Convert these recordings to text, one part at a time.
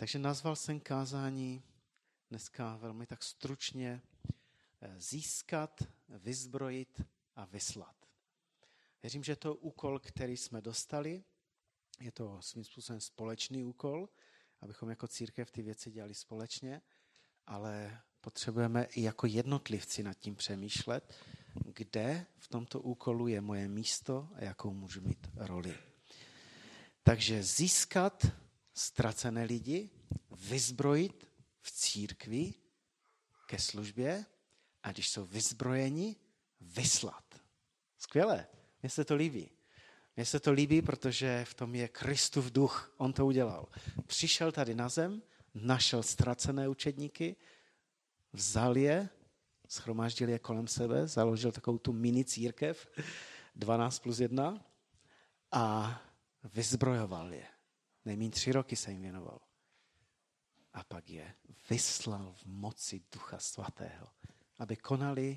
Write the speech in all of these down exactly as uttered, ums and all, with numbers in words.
Takže nazval jsem kázání dneska velmi tak stručně získat, vyzbrojit a vyslat. Věřím, že to je úkol, který jsme dostali. Je to svým způsobem společný úkol, abychom jako církev ty věci dělali společně, ale potřebujeme i jako jednotlivci nad tím přemýšlet, kde v tomto úkolu je moje místo a jakou můžu mít roli. Takže získat ztracené lidi, vyzbrojit v církvi ke službě a když jsou vyzbrojeni, vyslat. Skvělé, mně se to líbí. Mně se to líbí, protože v tom je Kristův duch, on to udělal. Přišel tady na zem, našel ztracené učedníky, vzal je, shromáždil je kolem sebe, založil takovou tu mini církev, dvanáct plus jedna a vyzbrojoval je. Nejméně tři roky se jim věnoval. A pak je vyslal v moci Ducha Svatého, aby konali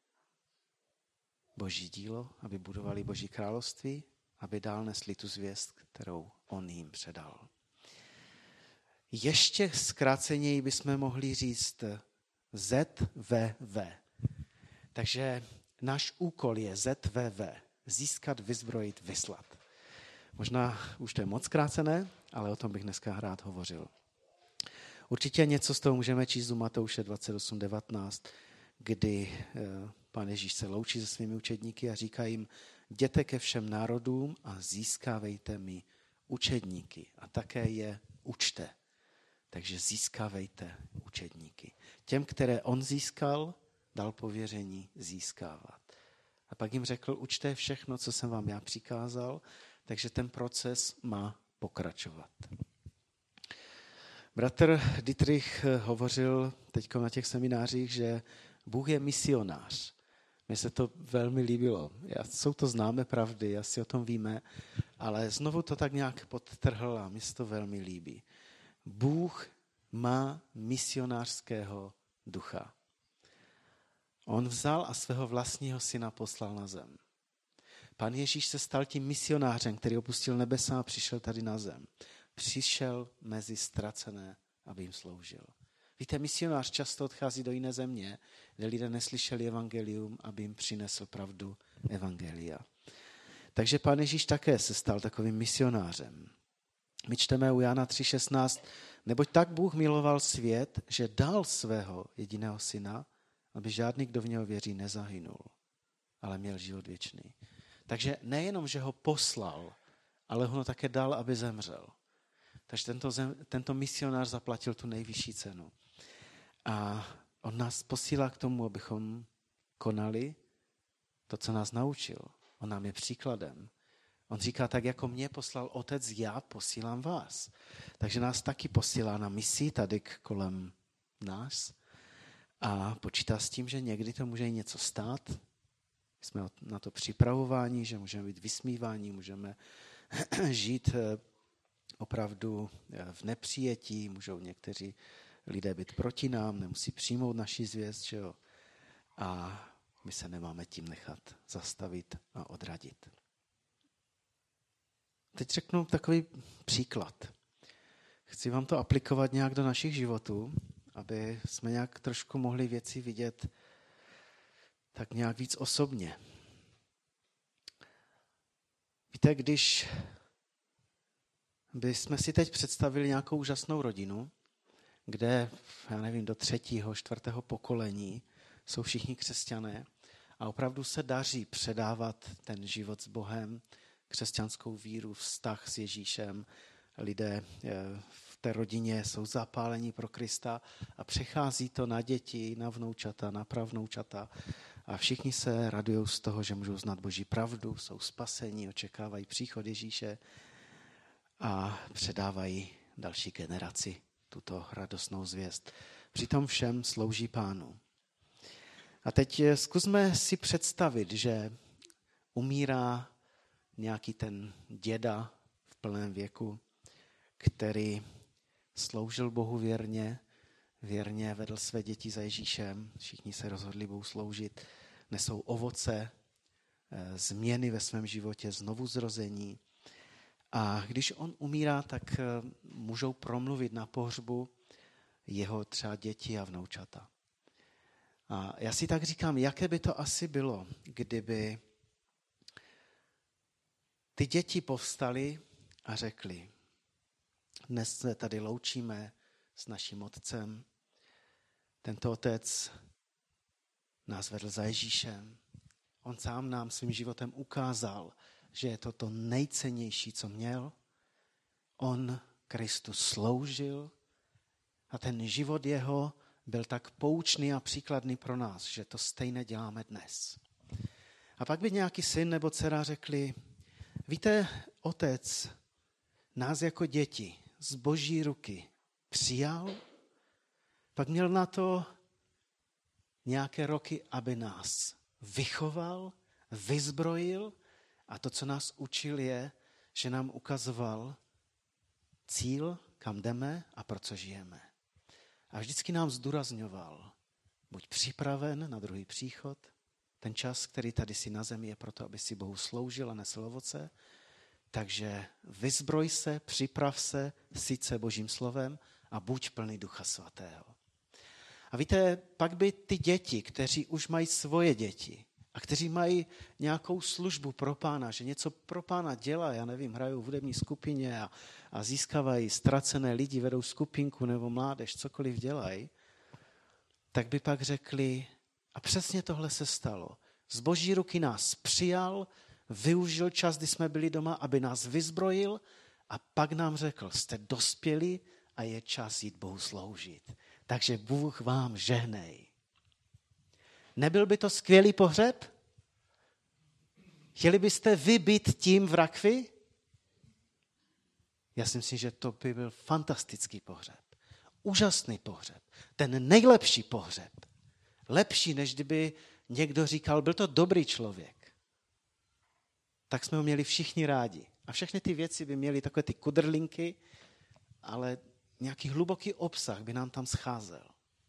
Boží dílo, aby budovali Boží království, aby dál nesli tu zvěst, kterou on jim předal. Ještě zkráceněji bychom mohli říct Z V V. Takže náš úkol je Z V V. Získat, vyzbrojit, vyslat. Možná už to je moc zkrácené, ale o tom bych dneska rád hovořil. Určitě něco z toho můžeme číst u Matouše dvacet osm devatenáct, kdy Pán Ježíš se loučí se svými učedníky a říká jim, jděte ke všem národům a získávejte mi učedníky a také je učte. Takže získávejte učedníky. Těm, které on získal, dal pověření získávat. A pak jim řekl, učte všechno, co jsem vám já přikázal, takže ten proces má pokračovat. Bratr Dietrich hovořil teď na těch seminářích, že Bůh je misionář. Mně se to velmi líbilo. Jsou to známé pravdy, asi o tom víme, ale znovu to tak nějak podtrhl a mně se to velmi líbí. Bůh má misionářského ducha. On vzal a svého vlastního syna poslal na zem. Pán Ježíš se stal tím misionářem, který opustil nebesa a přišel tady na zem. Přišel mezi ztracené, aby jim sloužil. Víte, misionář často odchází do jiné země, kde lidé neslyšeli evangelium, aby jim přinesl pravdu evangelia. Takže Pán Ježíš také se stal takovým misionářem. My čteme u Jana tři šestnáct, neboť tak Bůh miloval svět, že dal svého jediného syna, aby žádný, kdo v něho věří, nezahynul, ale měl život věčný. Takže nejenom, že ho poslal, ale ho také dal, aby zemřel. Takže tento, zem, tento misionář zaplatil tu nejvyšší cenu. A on nás posílá k tomu, abychom konali to, co nás naučil. On nám je příkladem. On říká, tak jako mě poslal otec, já posílám vás. Takže nás taky posílá na misi tady kolem nás a počítá s tím, že někdy to může něco stát. Jsme na to připravováni, že můžeme být vysmíváni, můžeme žít opravdu v nepřijetí, můžou někteří lidé být proti nám, nemusí přijmout naši zvěst, že jo? A my se nemáme tím nechat zastavit a odradit. Teď řeknu takový příklad. Chci vám to aplikovat nějak do našich životů, aby jsme nějak trošku mohli věci vidět tak nějak víc osobně. Víte, když bychom si teď představili nějakou úžasnou rodinu, kde, já nevím, do třetího, čtvrtého pokolení jsou všichni křesťané a opravdu se daří předávat ten život s Bohem, křesťanskou víru, vztah s Ježíšem. Lidé v té rodině jsou zapálení pro Krista a přechází to na děti, na vnoučata, na pravnoučata a všichni se radují z toho, že můžou znát Boží pravdu, jsou spasení, očekávají příchod Ježíše a předávají další generaci tuto radostnou zvěst. Přitom všem slouží Pánu. A teď zkusme si představit, že umírá nějaký ten děda v plném věku, který sloužil Bohu věrně, věrně vedl své děti za Ježíšem, všichni se rozhodli Bohu sloužit, nesou ovoce, změny ve svém životě, znovu zrození A když on umírá, tak můžou promluvit na pohřbu jeho třeba děti a vnoučata. A já si tak říkám, jaké by to asi bylo, kdyby ty děti povstaly a řekly, dnes se tady loučíme s naším otcem. Tento otec nás vedl za Ježíšem. On sám nám svým životem ukázal, že je to to nejcennější, co měl. On Kristu sloužil a ten život jeho byl tak poučný a příkladný pro nás, že to stejné děláme dnes. A pak by nějaký syn nebo dcera řekli, víte, otec nás jako děti z Boží ruky přijal, pak měl na to nějaké roky, aby nás vychoval, vyzbrojil a to, co nás učil, je, že nám ukazoval cíl, kam jdeme a pro co žijeme. A vždycky nám zdůrazňoval, buď připraven na druhý příchod, ten čas, který tady si na zemi je proto, aby si Bohu sloužil a nesl ovoce, takže vyzbroj se, připrav se, syť se Božím slovem a buď plný Ducha Svatého. A víte, pak by ty děti, kteří už mají svoje děti a kteří mají nějakou službu pro Pána, že něco pro Pána dělají, já nevím, hrajou v hudební skupině a, a získávají ztracené lidi, vedou skupinku nebo mládež, cokoliv dělají, tak by pak řekli, a přesně tohle se stalo. Z Boží ruky nás přijal, využil čas, kdy jsme byli doma, aby nás vyzbrojil a pak nám řekl, jste dospěli a je čas jít Bohu sloužit. Takže Bůh vám žehnej. Nebyl by to skvělý pohřeb? Chtěli byste vy být tím v rakvi? Já si myslím, že to by byl fantastický pohřeb. Úžasný pohřeb. Ten nejlepší pohřeb. Lepší, než kdyby někdo říkal, byl to dobrý člověk. Tak jsme ho měli všichni rádi. A všechny ty věci by měly takové ty kudrlinky, ale nějaký hluboký obsah by nám tam scházel.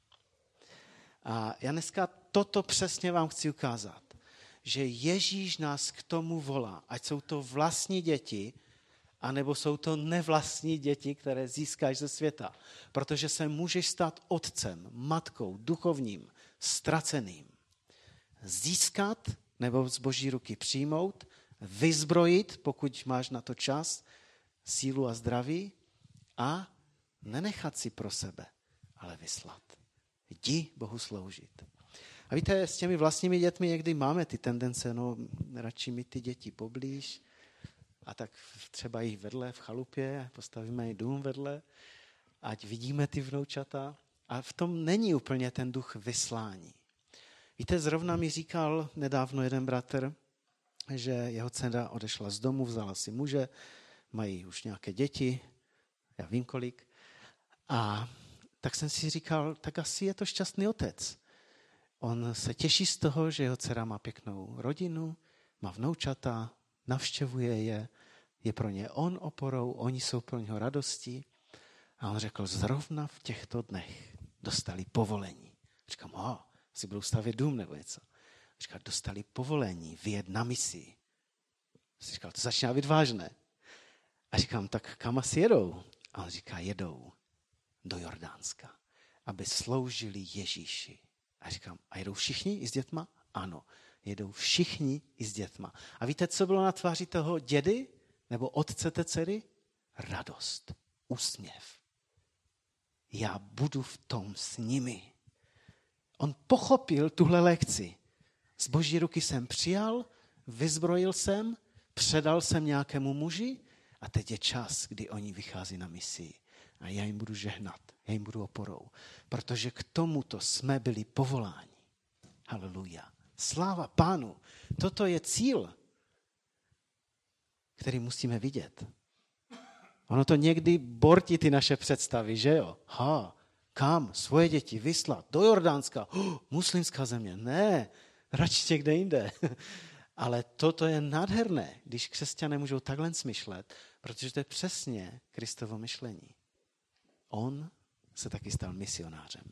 A já dneska toto přesně vám chci ukázat, že Ježíš nás k tomu volá, ať jsou to vlastní děti, anebo jsou to nevlastní děti, které získáš ze světa. Protože se můžeš stát otcem, matkou, duchovním, ztraceným. Získat nebo z Boží ruky přijmout, vyzbrojit, pokud máš na to čas, sílu a zdraví a nenechat si pro sebe, ale vyslat. Jdi Bohu sloužit. A víte, s těmi vlastními dětmi někdy máme ty tendence, no radši mít ty děti poblíž a tak třeba jich vedle v chalupě, postavíme i dům vedle, ať vidíme ty vnoučata. A v tom není úplně ten duch vyslání. Víte, zrovna mi říkal nedávno jeden bratr, že jeho dcera odešla z domu, vzala si muže, mají už nějaké děti, já vím kolik, a tak jsem si říkal, tak asi je to šťastný otec. On se těší z toho, že jeho dcera má pěknou rodinu, má vnoučata, navštěvuje je, je pro ně on oporou, oni jsou pro něho radostí. A on řekl, zrovna v těchto dnech dostali povolení. Říkám, oh, si budou stavět dům nebo něco. Říkal, dostali povolení vyjet na misi. Říkal, to začíná být vážné. A říkám, tak kam asi jedou? A on říká, jedou do Jordánska, aby sloužili Ježíši. A říkám, a jedou všichni i s dětma? Ano, jedou všichni i s dětma. A víte, co bylo na tváři toho dědy nebo otce té dcery? Radost, úsměv. Já budu v tom s nimi. On pochopil tuhle lekci. Z Boží ruky jsem přijal, vyzbrojil jsem, předal jsem nějakému muži a teď je čas, kdy oni vychází na misi. A já jim budu žehnat, já jim budu oporou. Protože k tomuto jsme byli povoláni. Haleluja. Sláva Pánu. Toto je cíl, který musíme vidět. Ono to někdy bortí ty naše představy, že jo? Ha, kam? Svoje děti vyslat? Do Jordánska? Oh, muslimská země? Ne, radši někde jinde. Ale toto je nádherné, když křesťané můžou takhle smýšlet, protože to je přesně Kristovo myšlení. On se taky stal misionářem.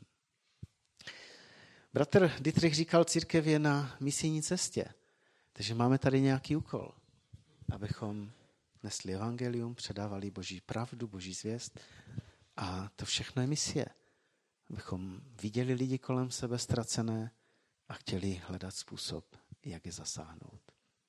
Bratr Dietrich říkal, církev je na misijní cestě, takže máme tady nějaký úkol, abychom nesli evangelium, předávali Boží pravdu, Boží zvěst a to všechno je misie. Abychom viděli lidi kolem sebe ztracené a chtěli hledat způsob, jak je zasáhnout.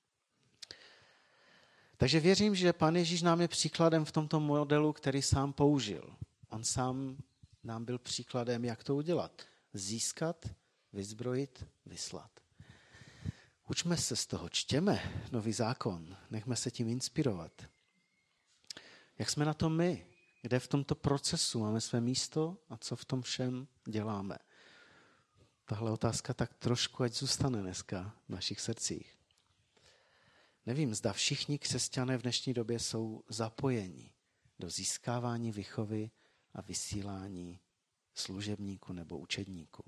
Takže věřím, že Pán Ježíš nám je příkladem v tomto modelu, který sám použil. On sám nám byl příkladem, jak to udělat. Získat, vyzbrojit, vyslat. Učme se z toho, čtěme Nový zákon, nechme se tím inspirovat. Jak jsme na tom my? Kde v tomto procesu máme své místo a co v tom všem děláme? Tahle otázka tak trošku ať zůstane dneska v našich srdcích. Nevím, zda všichni křesťané v dnešní době jsou zapojeni do získávání výchovy a vysílání služebníků nebo učedníků.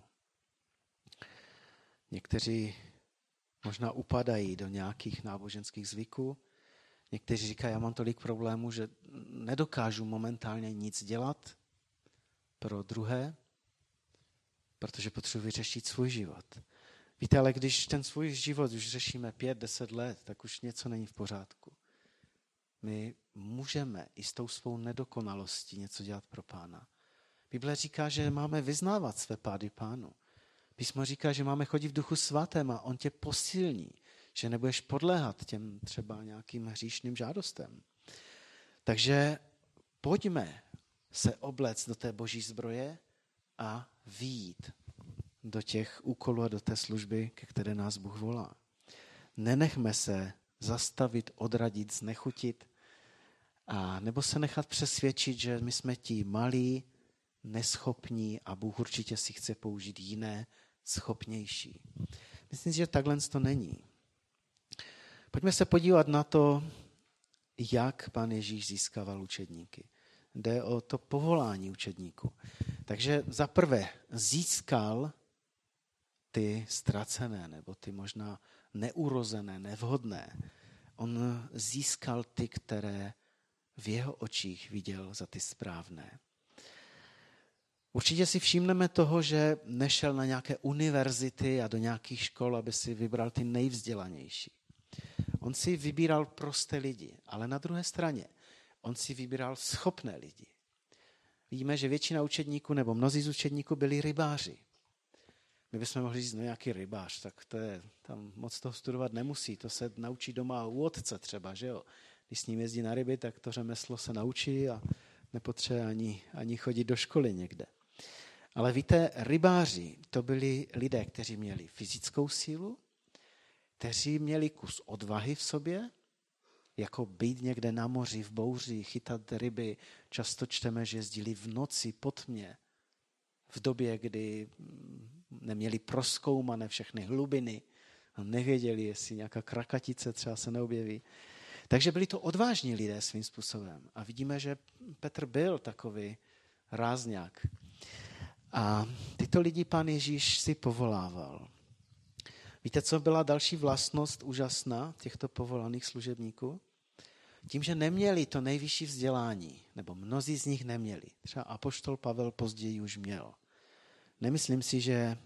Někteří možná upadají do nějakých náboženských zvyků. Někteří říkají, já mám tolik problémů, že nedokážu momentálně nic dělat pro druhé, protože potřebuji vyřešit svůj život. Víte, ale když ten svůj život už řešíme pět, deset let, tak už něco není v pořádku. My můžeme i s tou svou nedokonalostí něco dělat pro Pána. Bible říká, že máme vyznávat své pády Pánu. Písmo říká, že máme chodit v Duchu Svatém a on tě posilní, že nebudeš podléhat těm třeba nějakým hříšným žádostem. Takže pojďme se obléct do té Boží zbroje a vyjít do těch úkolů a do té služby, ke které nás Bůh volá. Nenechme se zastavit, odradit, znechutit a nebo se nechat přesvědčit, že my jsme ti malí, neschopní a Bůh určitě si chce použít jiné, schopnější. Myslím si, že takhle to není. Pojďme se podívat na to, jak Pán Ježíš získával učedníky. Jde o to povolání učedníků. Takže za prvé získal ty ztracené, nebo ty možná neurozené, nevhodné. On získal ty, které v jeho očích viděl za ty správné. Určitě si všimneme toho, že nešel na nějaké univerzity a do nějakých škol, aby si vybral ty nejvzdělanější. On si vybíral prosté lidi, ale na druhé straně on si vybíral schopné lidi. Víme, že většina učedníků nebo mnozí z učedníků byli rybáři. My bychom mohli říct, no nějaký rybář, tak to je, tam moc toho studovat nemusí, to se naučí doma u otce třeba, že jo. Když s ním jezdí na ryby, tak to řemeslo se naučí a nepotřebuje ani, ani chodit do školy někde. Ale víte, rybáři to byli lidé, kteří měli fyzickou sílu, kteří měli kus odvahy v sobě, jako být někde na moři, v bouři, chytat ryby. Často čteme, že jezdili v noci po tmě, v době, kdy neměli prozkoumané všechny hlubiny a nevěděli, jestli nějaká krakatice třeba se neobjeví. Takže byli to odvážní lidé svým způsobem. A vidíme, že Petr byl takový rázňák. A tyto lidi Pán Ježíš si povolával. Víte, co byla další vlastnost úžasná těchto povolaných služebníků? Tím, že neměli to nejvyšší vzdělání, nebo mnozí z nich neměli. Třeba apoštol Pavel později už měl. Nemyslím si, že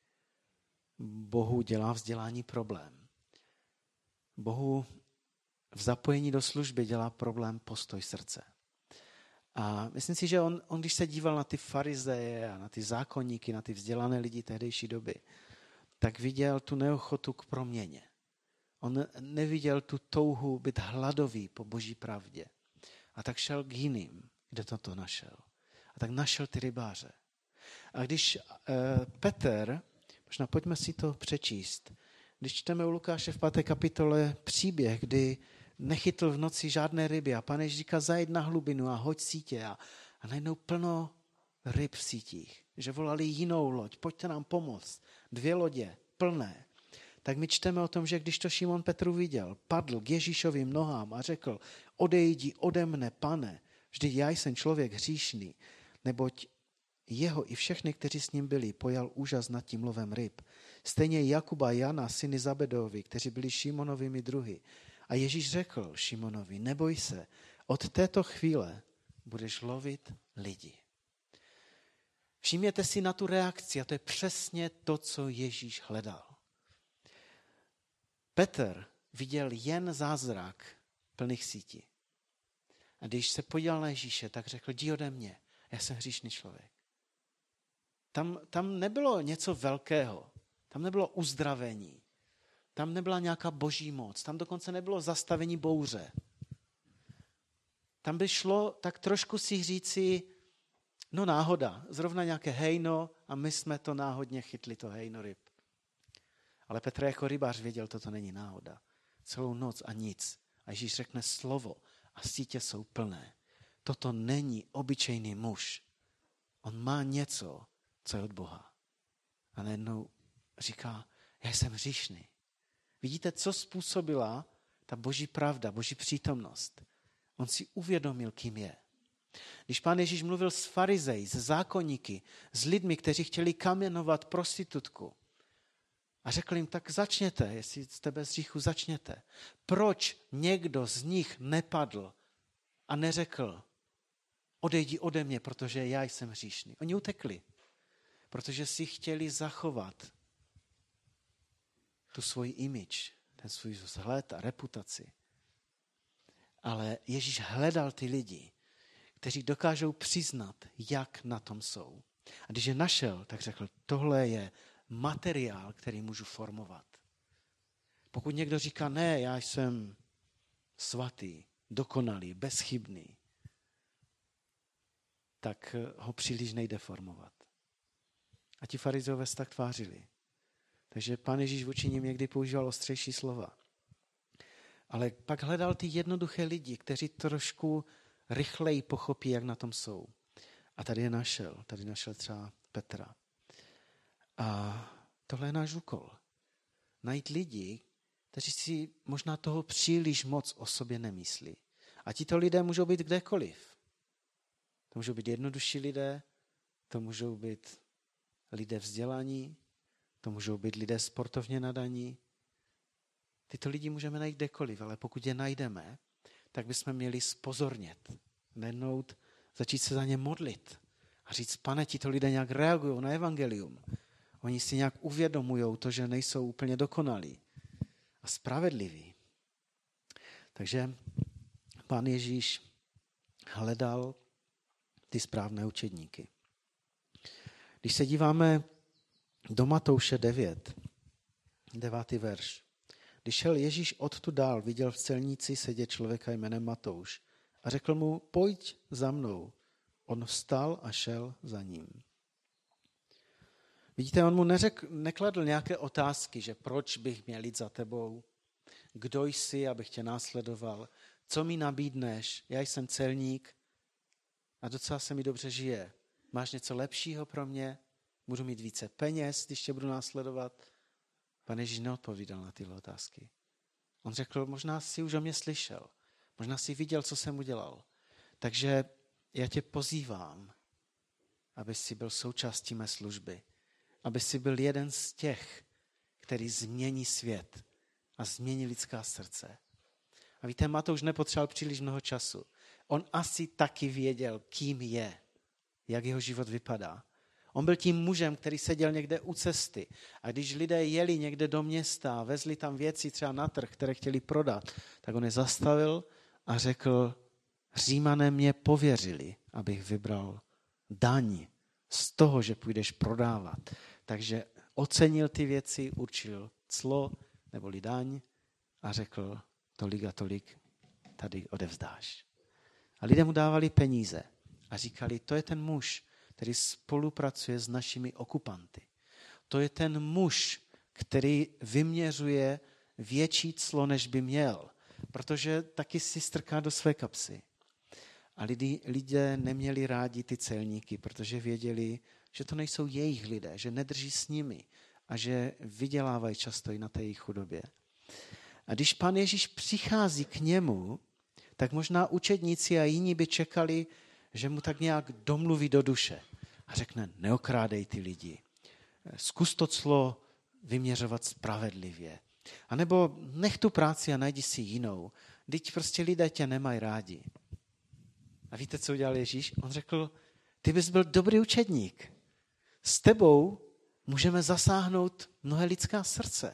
Bohu dělá vzdělání problém. Bohu v zapojení do služby dělá problém postoj srdce. A myslím si, že on, on když se díval na ty farizeje a na ty zákonníky, na ty vzdělané lidi tehdejší doby, tak viděl tu neochotu k proměně. On neviděl tu touhu být hladový po Boží pravdě. A tak šel k jiným, kde toto našel. A tak našel ty rybáře. A když uh, Petr, možná pojďme si to přečíst, když čteme u Lukáše v páté kapitole příběh, kdy nechytl v noci žádné ryby a Pán Ježíš říká, zajď na hlubinu a hoď sítě a, a najednou plno ryb v sítích, že volali jinou loď, pojďte nám pomoct, dvě lodě plné. Tak my čteme o tom, že když to Šimon Petru viděl, padl k Ježíšovým nohám a řekl, odejdi ode mne, Pane, vždyť já jsem člověk hříšný, neboť jeho i všechny, kteří s ním byli, pojal úžas nad tím lovem ryb. Stejně Jakuba, Jana, syny Zabedovi, kteří byli Šimonovými druhy. A Ježíš řekl Šimonovi, neboj se, od této chvíle budeš lovit lidi. Všimněte si na tu reakci a to je přesně to, co Ježíš hledal. Petr viděl jen zázrak plných sítí. A když se podíval na Ježíše, tak řekl, jdi ode mě, já jsem hříšný člověk. Tam, tam nebylo něco velkého, tam nebylo uzdravení, tam nebyla nějaká boží moc, tam dokonce nebylo zastavení bouře. Tam by šlo tak trošku si říci, no náhoda, zrovna nějaké hejno a my jsme to náhodně chytli, to hejno ryb. Ale Petr jako rybář věděl, toto není náhoda. Celou noc a nic. A Ježíš řekne slovo a sítě jsou plné. Toto není obyčejný muž. On má něco, co je od Boha. A najednou říká, já jsem hříšný. Vidíte, co způsobila ta boží pravda, boží přítomnost? On si uvědomil, kým je. Když Pán Ježíš mluvil s farizeji, s zákonníky, s lidmi, kteří chtěli kamenovat prostitutku, a řekl jim, tak začněte, jestli jste bez hříchu, začněte. Proč někdo z nich nepadl a neřekl, odejdi ode mě, protože já jsem hříšný. Oni utekli, protože si chtěli zachovat tu svůj image, ten svůj vzhled a reputaci. Ale Ježíš hledal ty lidi, kteří dokážou přiznat, jak na tom jsou. A když je našel, tak řekl, tohle je materiál, který můžu formovat. Pokud někdo říká, ne, já jsem svatý, dokonalý, bezchybný, tak ho příliš nejde formovat. A ti farizeové se tak tvářili. Takže Pán Ježíš vůči nim někdy používal ostřejší slova. Ale pak hledal ty jednoduché lidi, kteří trošku rychleji pochopí, jak na tom jsou. A tady je našel. Tady našel třeba Petra. A tohle je náš úkol. Najít lidi, kteří si možná toho příliš moc o sobě nemyslí. A tito lidé můžou být kdekoliv. To můžou být jednodušší lidé, to můžou být lidé vzdělaní, to můžou být lidé sportovně nadaní. Tyto lidi můžeme najít kdekoliv, ale pokud je najdeme, tak bychom měli spozornět. Najednout, začít se za ně modlit a říct, Pane, tito lidé nějak reagují na evangelium. Oni si nějak uvědomují to, že nejsou úplně dokonalí a spravedliví. Takže Pán Ježíš hledal ty správné učedníky. Když se díváme do Matouše devět, devátý verš. Když šel Ježíš odtud dál, viděl v celníci sedět člověka jménem Matouš a řekl mu, pojď za mnou. On vstal a šel za ním. Vidíte, on mu neřekl, nekladl nějaké otázky, že proč bych měl jít za tebou, kdo jsi, abych tě následoval, co mi nabídneš, já jsem celník a docela se mi dobře žije. Máš něco lepšího pro mě? Budu mít více peněz, když tě budu následovat? Pan Ježíš neodpovídal na tyhle otázky. On řekl, možná jsi už o mě slyšel, možná jsi viděl, co jsem udělal. Takže já tě pozývám, aby jsi byl součástí mé služby, aby jsi byl jeden z těch, který změní svět a změní lidská srdce. A víte, Matouš nepotřeboval příliš mnoho času. On asi taky věděl, kým je, jak jeho život vypadá. On byl tím mužem, který seděl někde u cesty. A když lidé jeli někde do města, vezli tam věci třeba na trh, které chtěli prodat, tak on je zastavil a řekl, Římané mě pověřili, abych vybral daň z toho, že půjdeš prodávat. Takže ocenil ty věci, určil clo neboli daň a řekl, tolik a tolik tady odevzdáš. A lidé mu dávali peníze a říkali, to je ten muž, který spolupracuje s našimi okupanty. To je ten muž, který vyměřuje větší clo, než by měl, protože taky si strká do své kapsy. A lidi, lidé neměli rádi ty celníky, protože věděli, že to nejsou jejich lidé, že nedrží s nimi a že vydělávají často i na té jejich chudobě. A když Pán Ježíš přichází k němu, tak možná učedníci a jiní by čekali, že mu tak nějak domluví do duše a řekne, neokrádej ty lidi, zkus to clo vyměřovat spravedlivě. A nebo nech tu práci a najdi si jinou, vždyť prostě lidé tě nemají rádi. A víte, co udělal Ježíš? On řekl, ty bys byl dobrý učedník. S tebou můžeme zasáhnout mnohé lidská srdce.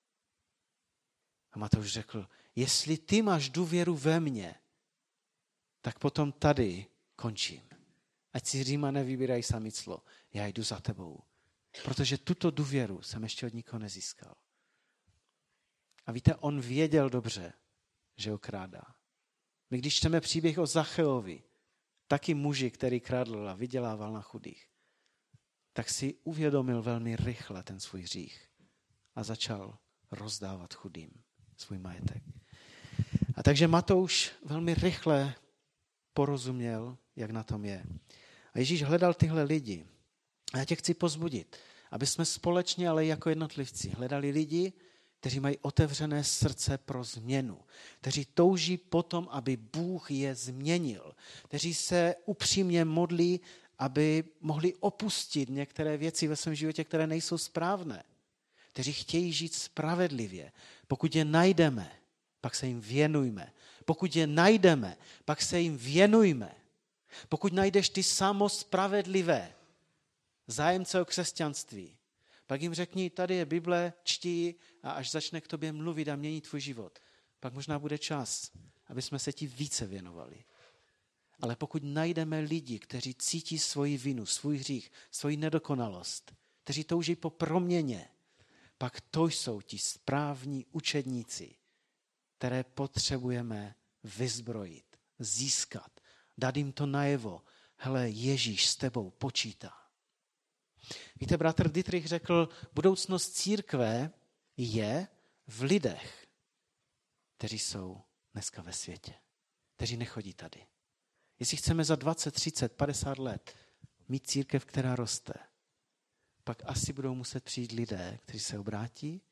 A Matouš řekl, jestli ty máš důvěru ve mně, tak potom tady končím. Ať si Římané vybírají sami clo. Já jdu za tebou. Protože tuto důvěru jsem ještě od nikoho nezískal. A víte, on věděl dobře, že ho krádá. My když čteme příběh o Zacheovi, taky muži, který krádl a vydělával na chudých, tak si uvědomil velmi rychle ten svůj hřích a začal rozdávat chudým svůj majetek. A takže Matouš velmi rychle porozuměl, jak na tom je. A Ježíš hledal tyhle lidi. A já tě chci pozbudit, aby jsme společně, ale jako jednotlivci, hledali lidi, kteří mají otevřené srdce pro změnu, kteří touží potom, aby Bůh je změnil, kteří se upřímně modlí, aby mohli opustit některé věci ve svém životě, které nejsou správné, kteří chtějí žít spravedlivě. Pokud je najdeme, pak se jim věnujme. Pokud je najdeme, pak se jim věnujme. Pokud najdeš ty samospravedlivé zájemce o křesťanství, pak jim řekni, tady je Bible, čti a až začne k tobě mluvit a měnit tvůj život, pak možná bude čas, aby jsme se ti více věnovali. Ale pokud najdeme lidi, kteří cítí svoji vinu, svůj hřích, svoji nedokonalost, kteří touží po proměně, pak to jsou ti správní učedníci, které potřebujeme vyzbrojit, získat, dát jim to najevo. Hele, Ježíš s tebou počítá. Víte, bratr Dietrich řekl, budoucnost církve je v lidech, kteří jsou dneska ve světě, kteří nechodí tady. Jestli chceme za dvacet, třicet, padesát let mít církev, která roste, pak asi budou muset přijít lidé, kteří se obrátí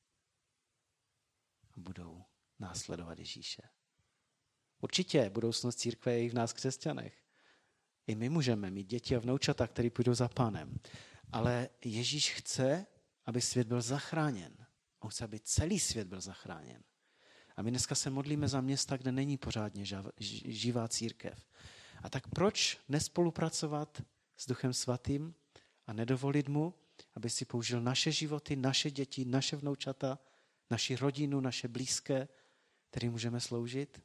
a budou následovat Ježíše. Určitě budoucnost církve je i v nás křesťanech. I my můžeme mít děti a vnoučata, který půjdou za Pánem. Ale Ježíš chce, aby svět byl zachráněn. On chce, aby celý svět byl zachráněn. A my dneska se modlíme za města, kde není pořádně živá církev. A tak proč nespolupracovat s Duchem Svatým a nedovolit mu, aby si použil naše životy, naše děti, naše vnoučata, naši rodinu, naše blízké, kterým můžeme sloužit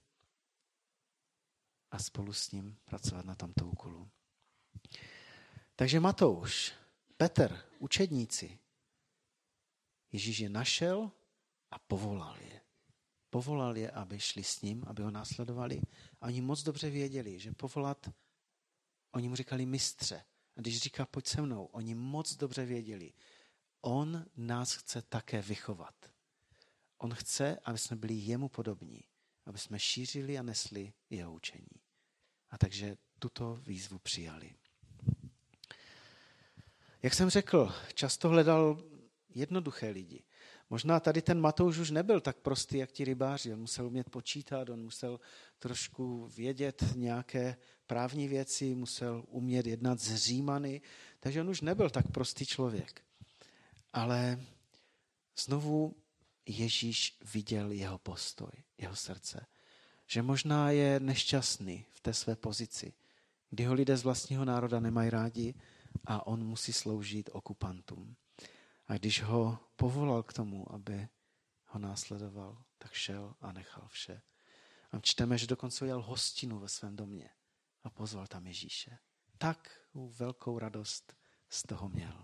a spolu s ním pracovat na tomto úkolu. Takže Matouš, Petr, učedníci, Ježíš je našel a povolal je. Povolal je, aby šli s ním, aby ho následovali. A oni moc dobře věděli, že povolat, oni mu říkali mistře. A když říká, pojď se mnou, oni moc dobře věděli, on nás chce také vychovat. On chce, aby jsme byli jemu podobní, aby jsme šířili a nesli jeho učení. A takže tuto výzvu přijali. Jak jsem řekl, často hledal jednoduché lidi. Možná tady ten Matouš už nebyl tak prostý, jak ti rybáři. On musel umět počítat, on musel trošku vědět nějaké právní věci, musel umět jednat s Římany, takže on už nebyl tak prostý člověk. Ale znovu Ježíš viděl jeho postoj, jeho srdce. Že možná je nešťastný v té své pozici, kdy ho lidé z vlastního národa nemají rádi a on musí sloužit okupantům. A když ho povolal k tomu, aby ho následoval, tak šel a nechal vše. A čteme, že dokonce udělal hostinu ve svém domě a pozval tam Ježíše. Tak velkou radost z toho měl.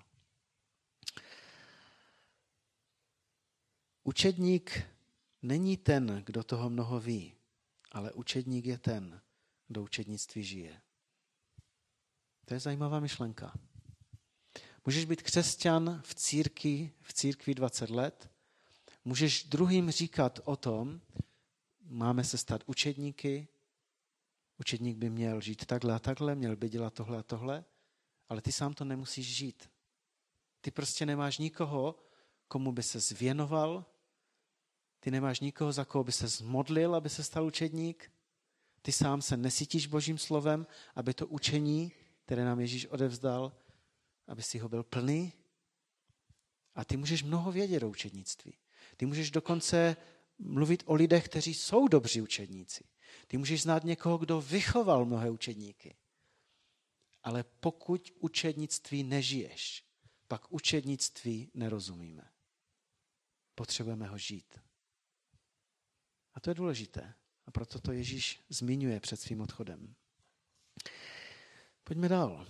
Učedník není ten, kdo toho mnoho ví, ale učedník je ten, kdo učednictví žije. To je zajímavá myšlenka. Můžeš být křesťan v církvi, v církvi dvacet let, můžeš druhým říkat o tom, máme se stát učedníky, učedník by měl žít takhle a takhle, měl by dělat tohle a tohle, ale ty sám to nemusíš žít. Ty prostě nemáš nikoho, komu by se zvěnoval, ty nemáš nikoho, za koho by se zmodlil, aby se stal učedník, ty sám se nesytíš Božím slovem, aby to učení, které nám Ježíš odevzdal, aby si ho byl plný. A ty můžeš mnoho vědět o učednictví. Ty můžeš dokonce mluvit o lidech, kteří jsou dobří učedníci. Ty můžeš znát někoho, kdo vychoval mnohé učedníky. Ale pokud učednictví nežiješ, pak učednictví nerozumíme. Potřebujeme ho žít. A to je důležité. A proto to Ježíš zmiňuje před svým odchodem. Pojďme dál.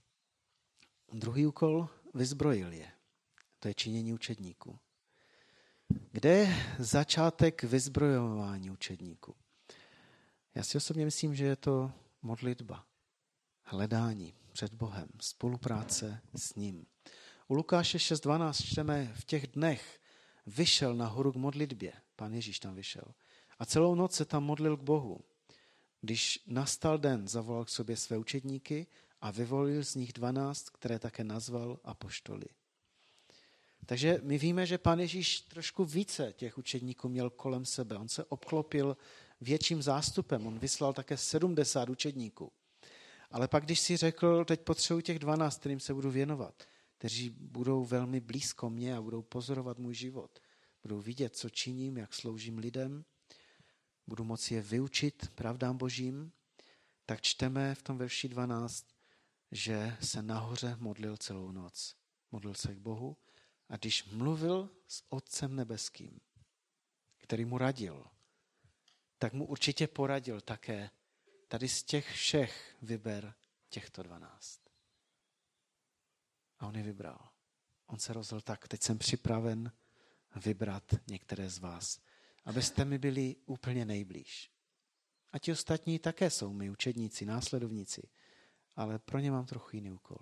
Druhý úkol, vyzbrojil je. To je činění učedníků. Kde je začátek vyzbrojování učedníků? Já si osobně myslím, že je to modlitba, hledání před Bohem, spolupráce s ním. U Lukáše šest dvanáct čteme, v těch dnech vyšel na horu k modlitbě. Pán Ježíš tam vyšel. A celou noc se tam modlil k Bohu. Když nastal den, zavolal k sobě své učedníky a vyvolil z nich dvanáct, které také nazval apoštoly. Takže my víme, že Pán Ježíš trošku více těch učedníků měl kolem sebe. On se obklopil větším zástupem. On vyslal také sedmdesát učedníků. Ale pak, když si řekl, teď potřebuji těch dvanáct, kterým se budu věnovat, kteří budou velmi blízko mě a budou pozorovat můj život, budou vidět, co činím, jak sloužím lidem, budu moci je vyučit pravdám Božím, tak čteme v tom verši dvanáct, že se nahoře modlil celou noc. Modlil se k Bohu a když mluvil s Otcem nebeským, který mu radil, tak mu určitě poradil také, tady z těch všech vyber těchto dvanáct. A on je vybral. On se rozhodl tak, teď jsem připraven vybrat některé z vás, abyste mi byli úplně nejblíž. A ti ostatní také jsou my učedníci, následovníci, ale pro ně mám trochu jiný úkol.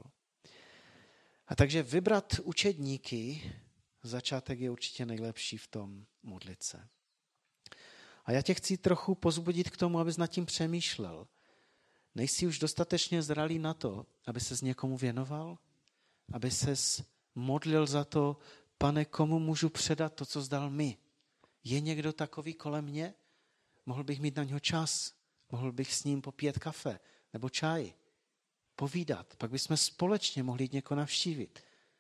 A takže vybrat učedníky, začátek je určitě nejlepší v tom modlit se. A já tě chci trochu pozbudit k tomu, abys nad tím přemýšlel. Nejsi už dostatečně zralý na to, aby ses někomu věnoval? Aby ses modlil za to, Pane, komu můžu předat to, co zdal mi? Je někdo takový kolem mě? Mohl bych mít na něho čas? Mohl bych s ním popít kafe nebo čaj? Povídat? Pak bychom společně mohli jít někoho navštívit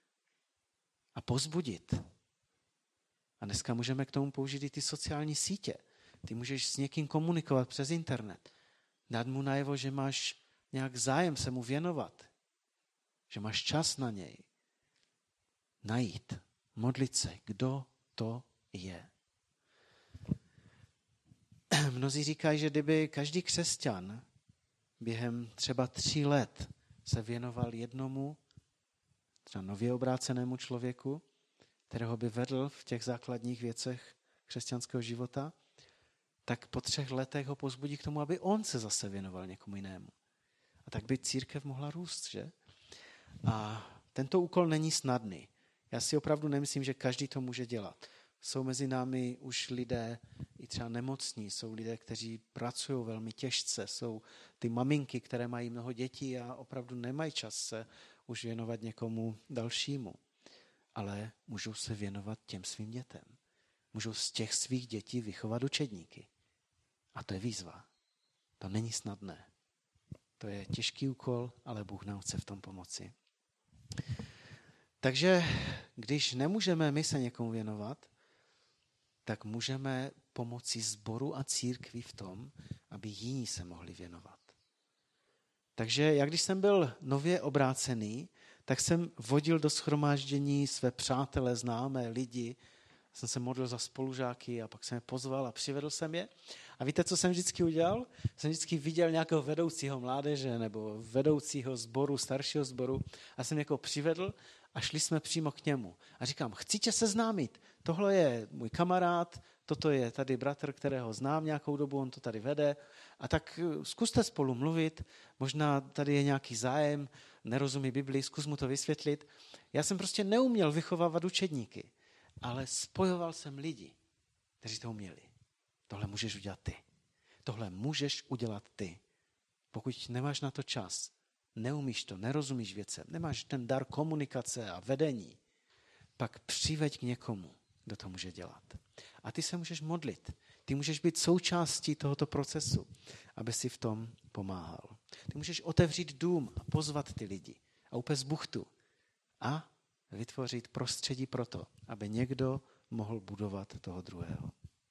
a pozbudit. A dneska můžeme k tomu použít i ty sociální sítě. Ty můžeš s někým komunikovat přes internet. Dát mu najevo, že máš nějak zájem se mu věnovat. Že máš čas na něj. Najít, modlit se, kdo to je. Mnozí říkají, že kdyby každý křesťan během třeba tří let se věnoval jednomu, třeba nově obrácenému člověku, kterého by vedl v těch základních věcech křesťanského života, tak po třech letech ho pozbudí k tomu, aby on se zase věnoval někomu jinému. A tak by církev mohla růst, že? A tento úkol není snadný. Já si opravdu nemyslím, že každý to může dělat. Jsou mezi námi už lidé i třeba nemocní, jsou lidé, kteří pracují velmi těžce, jsou ty maminky, které mají mnoho dětí a opravdu nemají čas se už věnovat někomu dalšímu. Ale můžou se věnovat těm svým dětem. Můžou z těch svých dětí vychovat učedníky. A to je výzva. To není snadné. To je těžký úkol, ale Bůh nám chce v tom pomoci. Takže když nemůžeme my se někomu věnovat, tak můžeme pomoci sboru a církvi v tom, aby jiní se mohli věnovat. Takže jak když jsem byl nově obrácený, tak jsem vodil do shromáždění své přátelé, známé lidi, jsem se modlil za spolužáky a pak jsem je pozval a přivedl jsem je. A víte, co jsem vždycky udělal? Jsem vždycky viděl nějakého vedoucího mládeže nebo vedoucího sboru, staršího sboru a jsem někoho přivedl a šli jsme přímo k němu. A říkám, chci tě seznámit, tohle je můj kamarád, toto je tady bratr, kterého znám nějakou dobu, on to tady vede. A tak zkuste spolu mluvit, možná tady je nějaký zájem, nerozumí Biblii, zkus mu to vysvětlit. Já jsem prostě neuměl vychovávat učedníky, ale spojoval jsem lidi, kteří to uměli. Tohle můžeš udělat ty. Tohle můžeš udělat ty. Pokud nemáš na to čas, neumíš to, nerozumíš věcem, nemáš ten dar komunikace a vedení, pak přiveď k někomu, kdo to může dělat. A ty se můžeš modlit. Ty můžeš být součástí tohoto procesu, aby si v tom pomáhal. Ty můžeš otevřít dům a pozvat ty lidi a upést buchtu a vytvořit prostředí pro to, aby někdo mohl budovat toho druhého.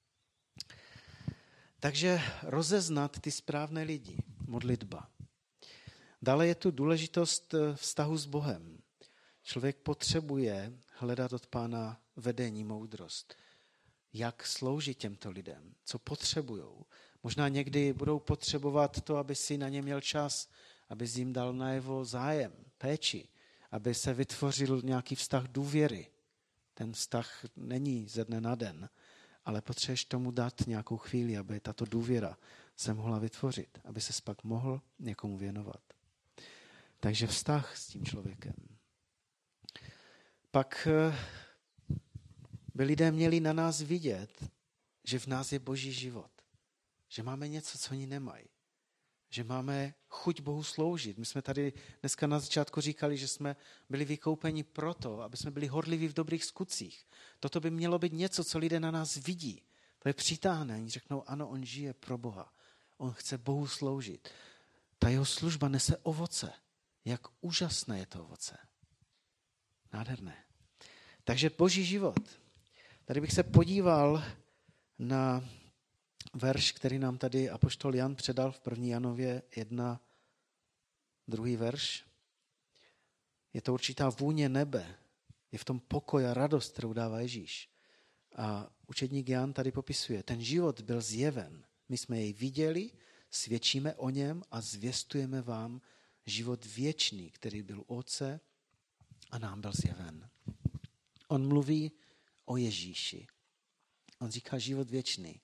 Takže rozeznat ty správné lidi, modlitba. Dále je tu důležitost vztahu s Bohem. Člověk potřebuje hledat od Pána vedení, moudrost. Jak sloužit těmto lidem, co potřebujou. Možná někdy budou potřebovat to, aby si na ně měl čas, aby si jim dal najevo zájem, péči, aby se vytvořil nějaký vztah důvěry. Ten vztah není ze dne na den, ale potřebuješ tomu dát nějakou chvíli, aby tato důvěra se mohla vytvořit, aby se pak mohl někomu věnovat. Takže vztah s tím člověkem. Pak by lidé měli na nás vidět, že v nás je Boží život. Že máme něco, co oni nemají. Že máme chuť Bohu sloužit. My jsme tady dneska na začátku říkali, že jsme byli vykoupeni proto, aby jsme byli horliví v dobrých skutcích. Toto by mělo být něco, co lidé na nás vidí. To je přitáhne. Oni řeknou, ano, on žije pro Boha. On chce Bohu sloužit. Ta jeho služba nese ovoce. Jak úžasné je to ovoce. Nádherné. Takže Boží život. Tady bych se podíval na verš, který nám tady apoštol Jan předal v první Janově jedna, druhý verš. Je to určitá vůně nebe. Je v tom pokoj a radost, kterou dává Ježíš. A učedník Jan tady popisuje, ten život byl zjeven. My jsme jej viděli, svědčíme o něm a zvěstujeme vám život věčný, který byl u Otce a nám byl zjeven. On mluví o Ježíši. On říká život věčný.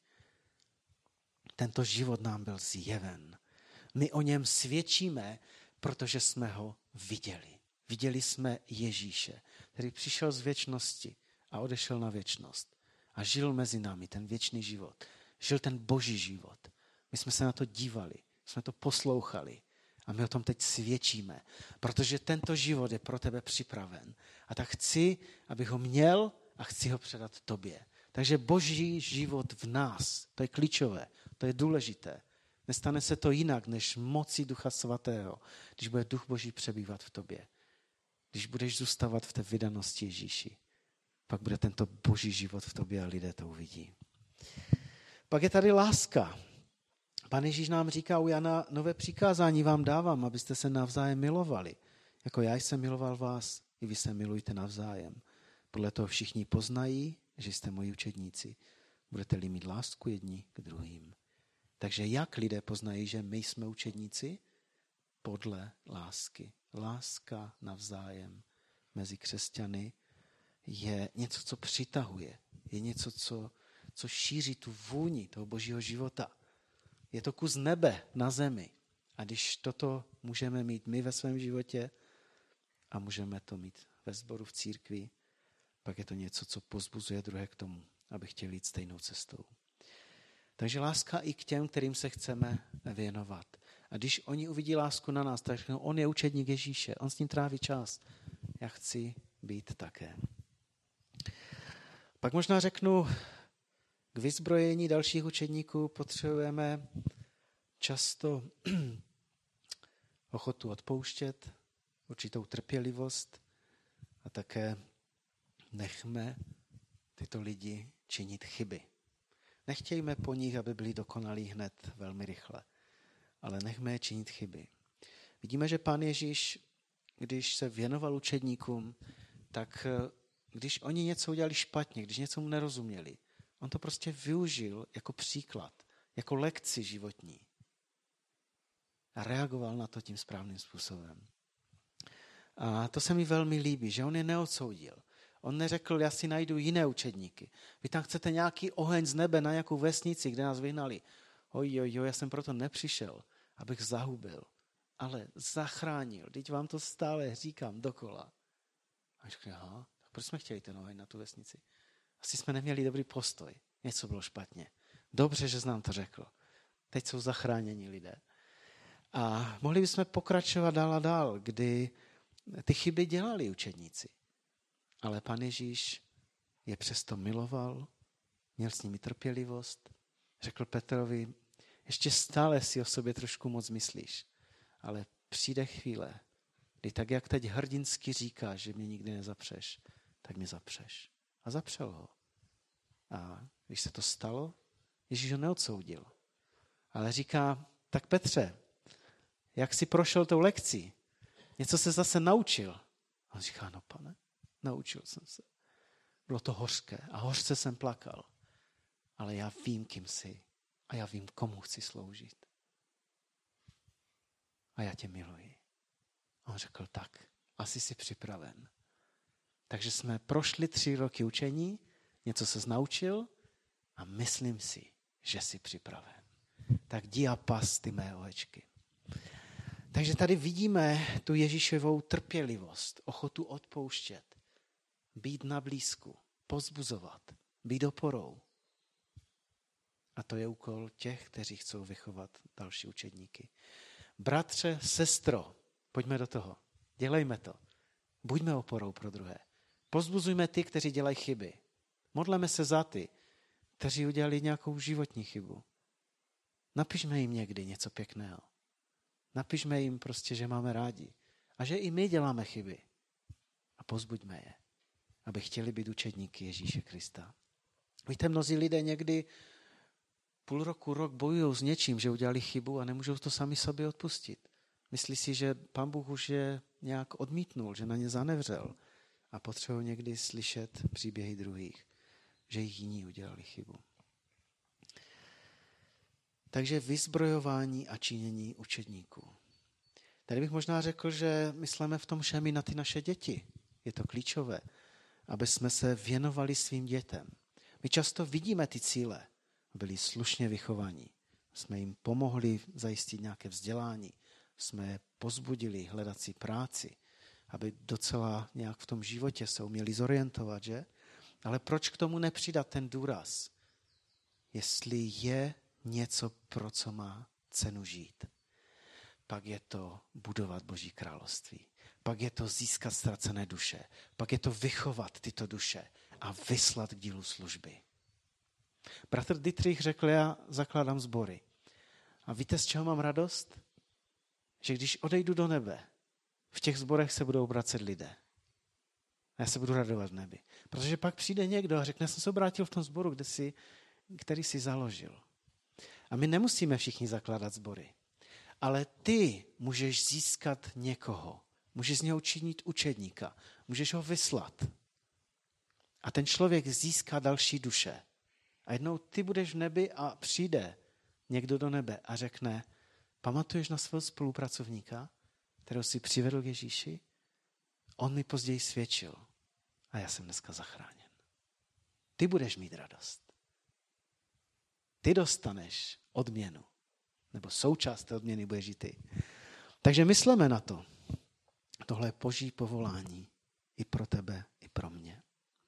Tento život nám byl zjeven. My o něm svědčíme, protože jsme ho viděli. Viděli jsme Ježíše, který přišel z věčnosti a odešel na věčnost. A žil mezi námi ten věčný život. Žil ten Boží život. My jsme se na to dívali, jsme to poslouchali a my o tom teď svědčíme, protože tento život je pro tebe připraven. A tak chci, abych ho měl a chci ho předat tobě. Takže Boží život v nás, to je klíčové, to je důležité. Nestane se to jinak, než mocí Ducha Svatého, když bude Duch Boží přebývat v tobě. Když budeš zůstávat v té vydanosti Ježíši, pak bude tento Boží život v tobě a lidé to uvidí. Pak je tady láska. Pán Ježíš nám říká u Jana, nové přikázání vám dávám, abyste se navzájem milovali. Jako já jsem miloval vás, i vy se milujte navzájem. Podle toho všichni poznají, že jste moji učedníci. Budete-li mít lásku jedni k druhým. Takže jak lidé poznají, že my jsme učedníci? Podle lásky. Láska navzájem mezi křesťany je něco, co přitahuje. Je něco, co, co šíří tu vůni toho Božího života. Je to kus nebe na zemi. A když toto můžeme mít my ve svém životě a můžeme to mít ve sboru v církvi, pak je to něco, co pozbuzuje druhé k tomu, aby chtěli jít stejnou cestou. Takže láska i k těm, kterým se chceme věnovat. A když oni uvidí lásku na nás, tak řeknou, on je učedník Ježíše, on s ním tráví čas. Já chci být také. Pak možná řeknu, k vyzbrojení dalších učedníků potřebujeme často ochotu odpouštět, určitou trpělivost a také nechme tyto lidi činit chyby. Nechtějme po nich, aby byli dokonalí hned velmi rychle, ale nechme je činit chyby. Vidíme, že Pán Ježíš, když se věnoval učedníkům, tak když oni něco udělali špatně, když něco mu nerozuměli, on to prostě využil jako příklad, jako lekci životní. A reagoval na to tím správným způsobem. A to se mi velmi líbí, že on je neodsoudil. On neřekl, já si najdu jiné učedníky. Vy tam chcete nějaký oheň z nebe na nějakou vesnici, kde nás vyhnali. Oj, oj, oj, já jsem proto nepřišel, abych zahubil, ale zachránil. Teď vám to stále říkám dokola. A řekl, aha, tak proč jsme chtěli ten oheň na tu vesnici? Asi jsme neměli dobrý postoj. Něco bylo špatně. Dobře, že jsi nám to řekl. Teď jsou zachráněni lidé. A mohli bychom pokračovat dál a dál, kdy ty chyby dělali učedníci. Ale Pán Ježíš je přesto miloval, měl s nimi trpělivost. Řekl Petrovi, ještě stále si o sobě trošku moc myslíš, ale přijde chvíle, kdy tak, jak teď hrdinsky říkáš, že mě nikdy nezapřeš, tak mě zapřeš. A zapřel ho. A když se to stalo, Ježíš ho neodsoudil. Ale říká, tak Petře, jak jsi prošel tou lekcí? Něco se zase naučil. A on říká, no pane, naučil jsem se. Bylo to hořké a hořce jsem plakal. Ale já vím, kým jsi. a já vím, komu chci sloužit. A já tě miluji. A on řekl, tak, asi jsi připraven. Takže jsme prošli tři roky učení, něco se naučil a myslím si, že jsi připraven. Tak jdi a pas ty mé ovečky. Takže tady vidíme tu Ježíšovou trpělivost, ochotu odpouštět, být na blízku, povzbuzovat, být oporou. A to je úkol těch, kteří chcou vychovat další učedníky. Bratře, sestro, pojďme do toho. Dělejme to. Buďme oporou pro druhé. Povzbuzujme ty, kteří dělají chyby. Modleme se za ty, kteří udělali nějakou životní chybu. Napišme jim někdy něco pěkného. Napišme jim prostě, že máme rádi. A že i my děláme chyby. A povzbuďme je, aby chtěli být učedníky Ježíše Krista. Víte, mnozí lidé někdy půl roku, rok bojují s něčím, že udělali chybu a nemůžou to sami sobě odpustit. Myslí si, že Pán Bůh už je nějak odmítnul, že na ně zanevřel. A potřebují někdy slyšet příběhy druhých, že jich jiní udělali chybu. Takže vyzbrojování a činění učedníků. Tady bych možná řekl, že myslíme v tom všem i na ty naše děti. Je to klíčové, aby jsme se věnovali svým dětem. My často vidíme ty cíle. Byli slušně vychovaní. Jsme jim pomohli zajistit nějaké vzdělání. Jsme je pozbudili hledat si práci, aby docela nějak v tom životě se uměli zorientovat, že? Ale proč k tomu nepřidat ten důraz? Jestli je něco, pro co má cenu žít, pak je to budovat Boží království. Pak je to získat ztracené duše. Pak je to vychovat tyto duše a vyslat k dílu služby. Bratr Dietrich řekl, já zakládám sbory. A víte, z čeho mám radost? Že když odejdu do nebe, v těch sborech se budou obracet lidé. A já se budu radovat v nebi. Protože pak přijde někdo a řekne, já jsem se obrátil v tom sboru, kde jsi, který si založil. A my nemusíme všichni zakládat sbory. Ale ty můžeš získat někoho. Můžeš z něho učinit učedníka. Můžeš ho vyslat. A ten člověk získá další duše. A jednou ty budeš v nebi a přijde někdo do nebe a řekne, pamatuješ na svého spolupracovníka, kterého jsi přivedl k Ježíši? On mi později svědčil a já jsem dneska zachráněn. Ty budeš mít radost. Ty dostaneš odměnu. Nebo součást té odměny budeš i ty. Takže myslíme na to. Tohle je Boží povolání i pro tebe, i pro mě.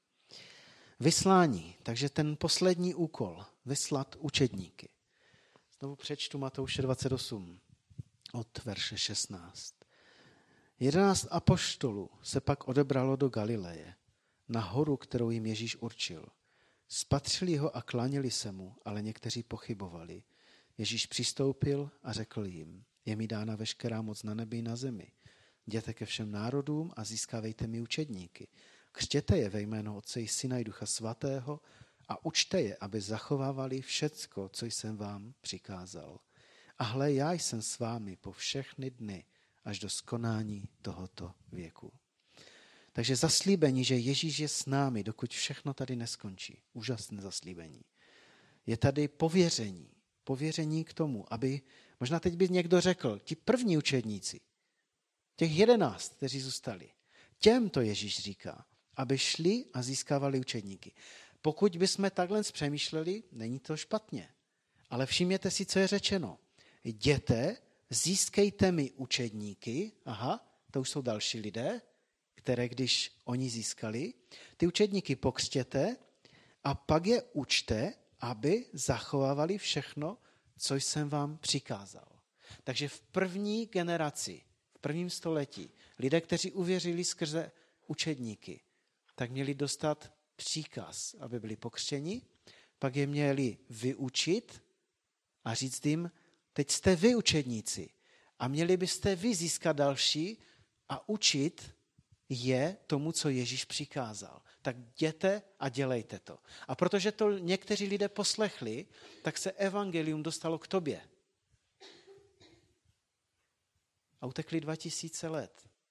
Vyslání. Takže ten poslední úkol. Vyslat učedníky. Znovu přečtu Matouše dvacet osm od verše šestnáct. Jedenáct apoštolů se pak odebralo do Galileje, na horu, kterou jim Ježíš určil. Spatřili ho a klaněli se mu, ale někteří pochybovali. Ježíš přistoupil a řekl jim, je mi dána veškerá moc na nebi i na zemi. Jděte ke všem národům a získávejte mi učedníky. Křtěte je ve jméno Otce i Syna i Ducha Svatého a učte je, aby zachovávali všecko, co jsem vám přikázal. A hle, já jsem s vámi po všechny dny, až do skonání tohoto věku. Takže zaslíbení, že Ježíš je s námi, dokud všechno tady neskončí. Úžasné zaslíbení. Je tady pověření. Pověření k tomu, aby, možná teď by někdo řekl, ti první učedníci, těch jedenáct, kteří zůstali, těm to Ježíš říká, aby šli a získávali učedníky. Pokud bychom takhle přemýšleli, není to špatně. Ale všimněte si, co je řečeno. Jděte, získejte mi učedníky, aha, to už jsou další lidé, které když oni získali, ty učedníky pokřtěte a pak je učte, aby zachovávali všechno, co jsem vám přikázal. Takže v první generaci, v prvním století, lidé, kteří uvěřili skrze učedníky, tak měli dostat příkaz, aby byli pokřtěni, pak je měli vyučit a říct jim, teď jste vy učedníci a měli byste vy získat další a učit je tomu, co Ježíš přikázal. Tak jděte a dělejte to. A protože to někteří lidé poslechli, tak se evangelium dostalo k tobě. A utekli dva tisíce let.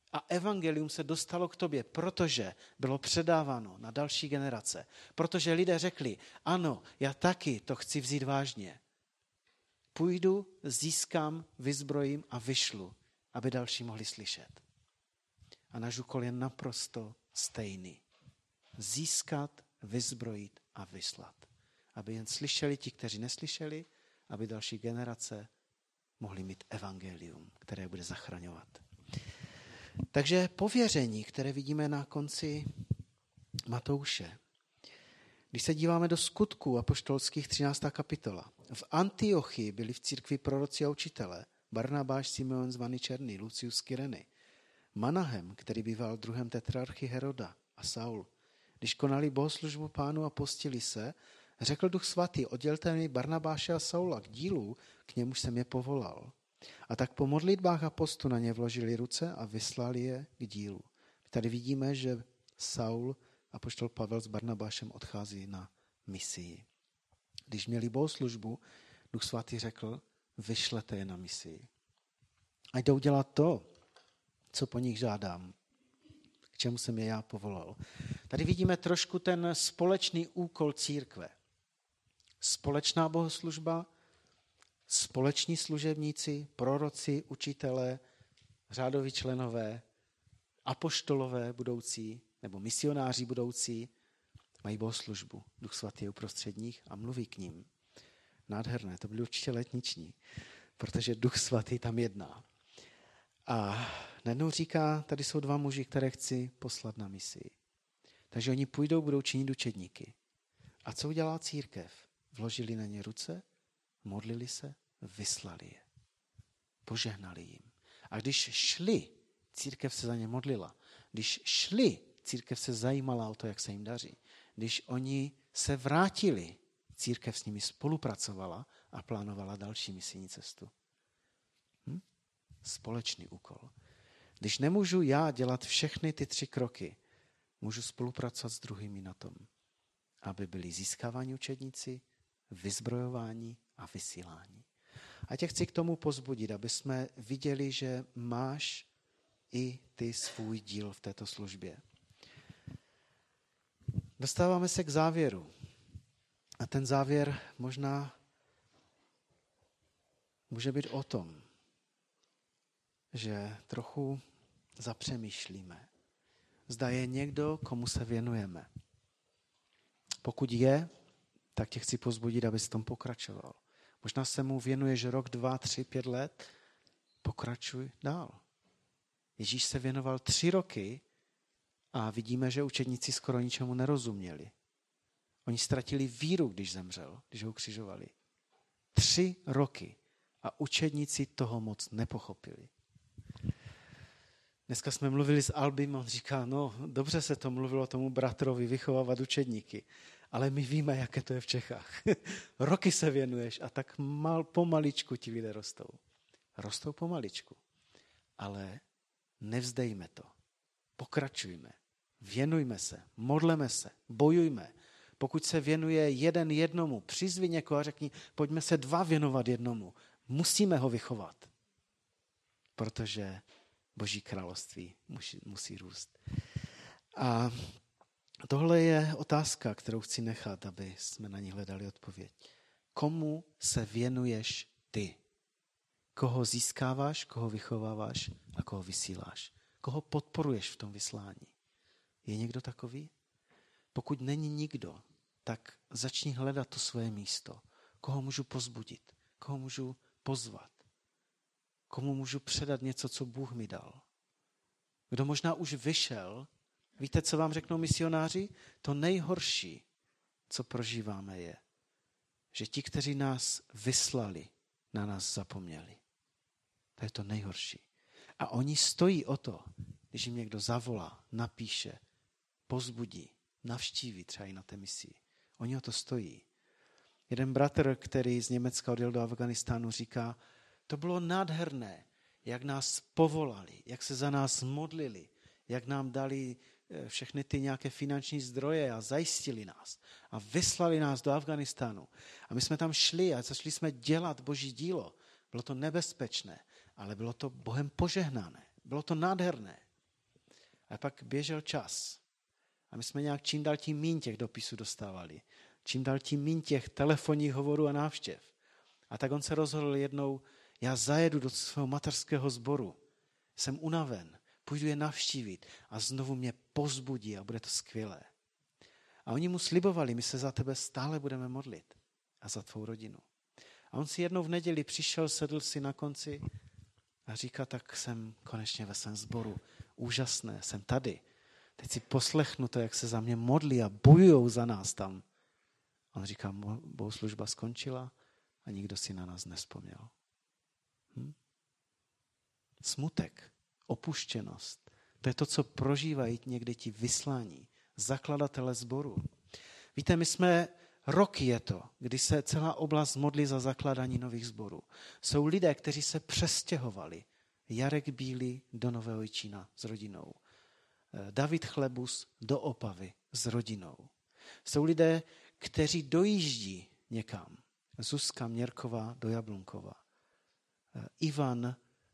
A evangelium se dostalo k tobě, protože bylo předáváno na další generace. Protože lidé řekli, ano, já taky to chci vzít vážně. Půjdu, získám, vyzbrojím a vyšlu, aby další mohli slyšet. A náš úkol je naprosto stejný. Získat, vyzbrojit a vyslat. Aby jen slyšeli ti, kteří neslyšeli, aby další generace mohli mít evangelium, které bude zachraňovat. Takže pověření, které vidíme na konci Matouše. Když se díváme do Skutků apoštolských třináctá kapitola. V Antiochii byli v církvi proroci a učitelé. Barnabáš, Simeon zvaný Černý, Lucius z Kyreny, Manahem, který býval druhem tetrarchy Heroda, a Saul. Když konali bohoslužbu Pánu a postili se, řekl Duch svatý, oddělte mi Barnabáše a Saula k dílu, k němuž jsem je povolal. A tak po modlitbách a postu na ně vložili ruce a vyslali je k dílu. Tady vidíme, že Saul, apoštol Pavel s Barnabášem odchází na misii. Když měli bohoslužbu, Duch svatý řekl, vyšlete je na misii. A jdou dělat to, co po nich žádám, k čemu jsem je já povolal. Tady vidíme trošku ten společný úkol církve. Společná bohoslužba, společní služebníci, proroci, učitelé, řádoví členové, apoštolové budoucí nebo misionáři budoucí mají bohoslužbu. Duch svatý je uprostřed nich a mluví k ním. Nádherné, to byly určitě letniční, protože Duch svatý tam jedná. A najednou říká, tady jsou dva muži, které chci poslat na misii. Takže oni půjdou, budou činit učedníky. A co udělala církev? Vložili na ně ruce, modlili se, vyslali je. Požehnali jim. A když šli, církev se za ně modlila. Když šli, církev se zajímala o to, jak se jim daří. Když oni se vrátili, církev s nimi spolupracovala a plánovala další misijní cestu. Hm? Společný úkol. Když nemůžu já dělat všechny ty tři kroky, můžu spolupracovat s druhými na tom, aby byli získáváni učedníci, vyzbrojování a vysílání. A tě chci k tomu pozbudit, aby jsme viděli, že máš i ty svůj díl v této službě. Dostáváme se k závěru. A ten závěr možná může být o tom, že trochu zapřemýšlíme. Zda je někdo, komu se věnujeme. Pokud je, tak tě chci pozbudit, abys v tom pokračoval. Možná se mu věnuješ rok, dva, tři, pět let, pokračuj dál. Ježíš se věnoval tři roky a vidíme, že učedníci skoro ničemu nerozuměli. Oni ztratili víru, když zemřel, když ho ukřižovali. Tři roky a učedníci toho moc nepochopili. Dneska jsme mluvili s Albím, on říká, no dobře se to mluvilo tomu bratrovi vychovávat učedníky, ale my víme, jaké to je v Čechách. Roky se věnuješ a tak mal, pomaličku ti lidé rostou. Rostou pomaličku, ale nevzdejme to. Pokračujme, věnujme se, modleme se, bojujme. Pokud se věnuje jeden jednomu, přizvi někoho a řekni, pojďme se dva věnovat jednomu. Musíme ho vychovat, protože Boží království musí, musí růst. A tohle je otázka, kterou chci nechat, aby jsme na ní hledali odpověď. Komu se věnuješ ty? Koho získáváš, koho vychováváš a koho vysíláš? Koho podporuješ v tom vyslání? Je někdo takový? Pokud není nikdo, tak začni hledat to svoje místo. Koho můžu pozbudit? Koho můžu pozvat? Komu můžu předat něco, co Bůh mi dal? Kdo možná už vyšel, víte, co vám řeknou misionáři? To nejhorší, co prožíváme, je, že ti, kteří nás vyslali, na nás zapomněli. To je to nejhorší. A oni stojí o to, když jim někdo zavolá, napíše, pozbudí, navštíví třeba i na té misii. Oni o to stojí. Jeden bratr, který z Německa odjel do Afganistánu, říká, to bylo nádherné, jak nás povolali, jak se za nás modlili, jak nám dali všechny ty nějaké finanční zdroje a zajistili nás a vyslali nás do Afganistánu. A my jsme tam šli a začali jsme dělat Boží dílo. Bylo to nebezpečné, ale bylo to Bohem požehnané. Bylo to nádherné. A pak běžel čas. A my jsme nějak čím dál tím míň těch dopisů dostávali. Čím dál tím míň těch telefonních hovorů a návštěv. A tak on se rozhodl jednou, já zajedu do svého mateřského sboru. Jsem unaven, půjdu je navštívit a znovu mě povzbudí a bude to skvělé. A oni mu slibovali, my se za tebe stále budeme modlit a za tvou rodinu. A on si jednou v neděli přišel, sedl si na konci a říká, tak jsem konečně ve svém sboru. Úžasné, jsem tady. Teď si poslechnu to, jak se za mě modlí a bojujou za nás tam. On říká, bohoslužba skončila a nikdo si na nás nevzpomněl. Hm? Smutek, opuštěnost, to je to, co prožívají někdy ti vyslání, zakladatele sboru. Víte, my jsme, roky je to, kdy se celá oblast modlí za zakládání nových sborů. Jsou lidé, kteří se přestěhovali. Jarek Bílý do Nového Jičína s rodinou. David Chlebus do Opavy s rodinou. Jsou lidé, kteří dojíždí někam. Zuzka Měrková do Jablunkova. Ivan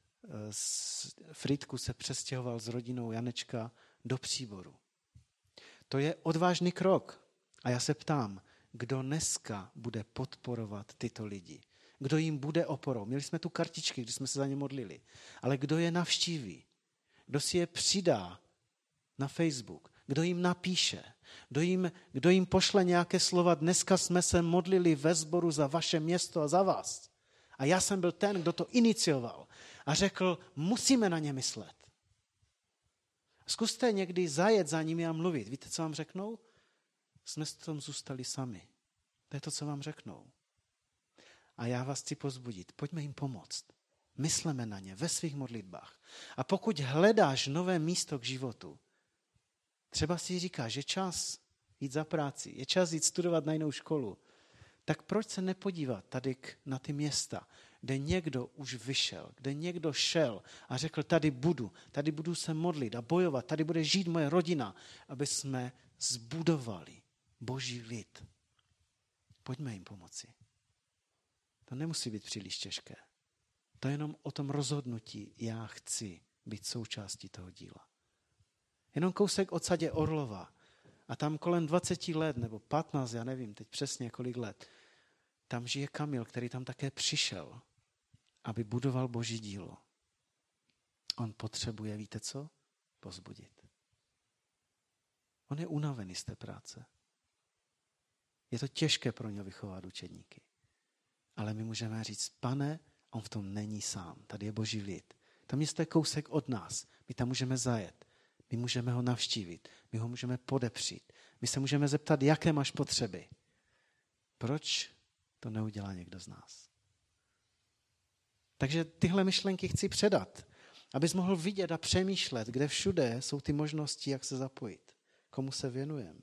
z Frýdku se přestěhoval s rodinou Janečka do Příboru. To je odvážný krok. A já se ptám, kdo dneska bude podporovat tyto lidi? Kdo jim bude oporou? Měli jsme tu kartičky, když jsme se za ně modlili. Ale kdo je navštíví? Kdo si je přidá na Facebook? Kdo jim napíše? Kdo jim, kdo jim pošle nějaké slova? Dneska jsme se modlili ve sboru za vaše město a za vás. A já jsem byl ten, kdo to inicioval. A řekl, musíme na ně myslet. Zkuste někdy zajet za nimi a mluvit. Víte, co vám řeknou? Jsme s tom zůstali sami. To je to, co vám řeknou. A já vás chci pozbudit. Pojďme jim pomoct. Mysleme na ně ve svých modlitbách. A pokud hledáš nové místo k životu, třeba si říkáš, je čas jít za práci, je čas jít studovat na jinou školu, tak proč se nepodívat tady na ty města, kde někdo už vyšel, kde někdo šel a řekl, tady budu, tady budu se modlit a bojovat, tady bude žít moje rodina, aby jsme zbudovali Boží lid. Pojďme jim pomoci. To nemusí být příliš těžké. To je jenom o tom rozhodnutí, já chci být součástí toho díla. Jenom kousek od Sadě Orlova a tam kolem dvacet let nebo patnáct, já nevím teď přesně kolik let, tam žije Kamil, který tam také přišel, aby budoval Boží dílo. On potřebuje, víte co? Povzbudit. On je unavený z té práce. Je to těžké pro něj vychovat učedníky. Ale my můžeme říct, pane, on v tom není sám. Tady je Boží lid. To město je kousek od nás. My tam můžeme zajet. My můžeme ho navštívit. My ho můžeme podepřít. My se můžeme zeptat, jaké máš potřeby. Proč to neudělá někdo z nás? Takže tyhle myšlenky chci předat, abys mohl vidět a přemýšlet, kde všude jsou ty možnosti, jak se zapojit. Komu se věnujeme.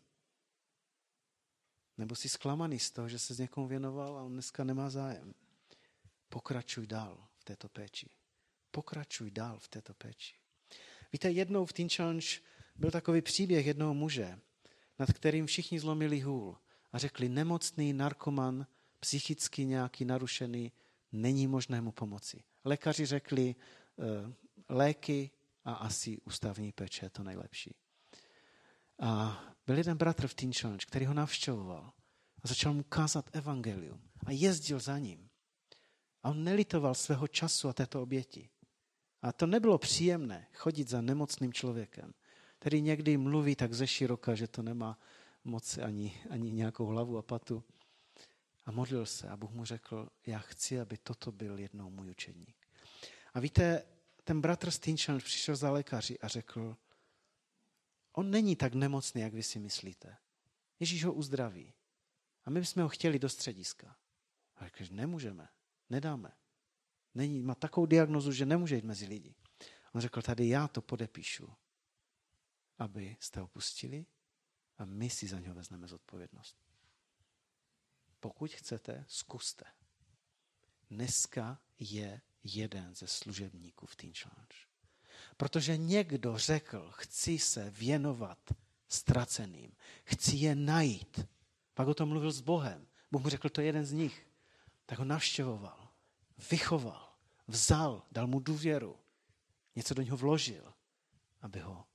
Nebo jsi zklamaný z toho, že se s někomu věnoval a on dneska nemá zájem. Pokračuj dál v této péči. Pokračuj dál v této péči. Víte, jednou v Teen Challenge byl takový příběh jednoho muže, nad kterým všichni zlomili hůl a řekli, nemocný narkoman, psychicky nějaký narušený, není možné mu pomoci. Lékaři řekli, léky a asi ústavní péče je to nejlepší. A byl jeden bratr v Teen Challenge, který ho navštěvoval a začal mu kázat evangelium a jezdil za ním. A on nelitoval svého času a této oběti. A to nebylo příjemné chodit za nemocným člověkem, který někdy mluví tak ze široka, že to nemá moc ani, ani nějakou hlavu a patu. A modlil se a Bůh mu řekl, já chci, aby toto byl jednou můj učedník. A víte, ten bratr z Teen Challenge přišel za lékaři a řekl, on není tak nemocný, jak vy si myslíte. Ježíš ho uzdraví. A my bychom ho chtěli do střediska. A řekl, nemůžeme, nedáme. Není, má takovou diagnozu, že nemůže jít mezi lidi. On řekl, tady já to podepíšu, abyste ho pustili a my si za něho vezmeme zodpovědnost. Pokud chcete, zkuste. Dneska je jeden ze služebníků v Teen Challenge. Protože někdo řekl, chci se věnovat ztraceným, chci je najít. Pak o tom mluvil s Bohem. Bůh mu řekl, to je jeden z nich. Tak ho navštěvoval, vychoval, vzal, dal mu důvěru, něco do něho vložil, aby ho